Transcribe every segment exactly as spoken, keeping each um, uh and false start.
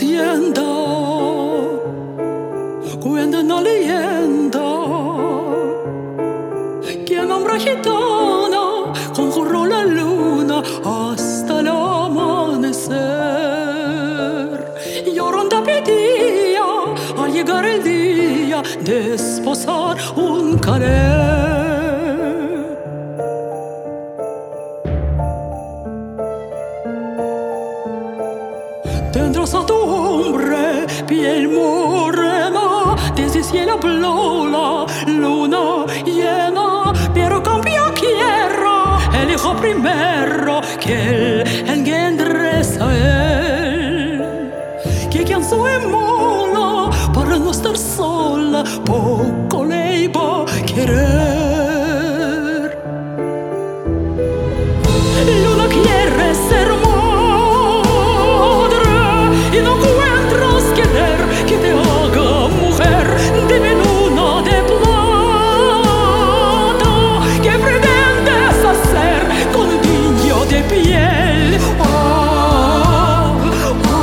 hacienda cuenta una leyenda que una hembra gitana conjuró la luna hasta el amanecer. Llorando pedía al llegar el día de esposar un querer. Tendrás a tu hombre piel morena, desde cielo habló la luna llena, pero cambia quiera el hijo primero que él engendres a él, que quien se mola para no estar sola poco le iba a querer. Luna quiere ser y no encuentras querer que te haga mujer. Dime, luna de plata, ¿qué pretendes hacer con un niño de piel? Oh, oh,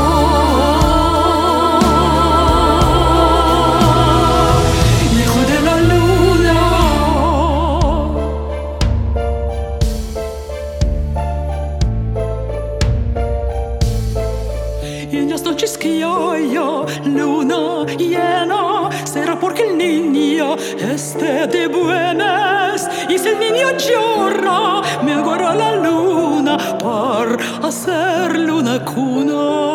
hijo de la luna. Y en las noches que haya luna llena, será porque el niño esté de buenas. Y si el niño llora, me agarra la luna para hacerle una cuna.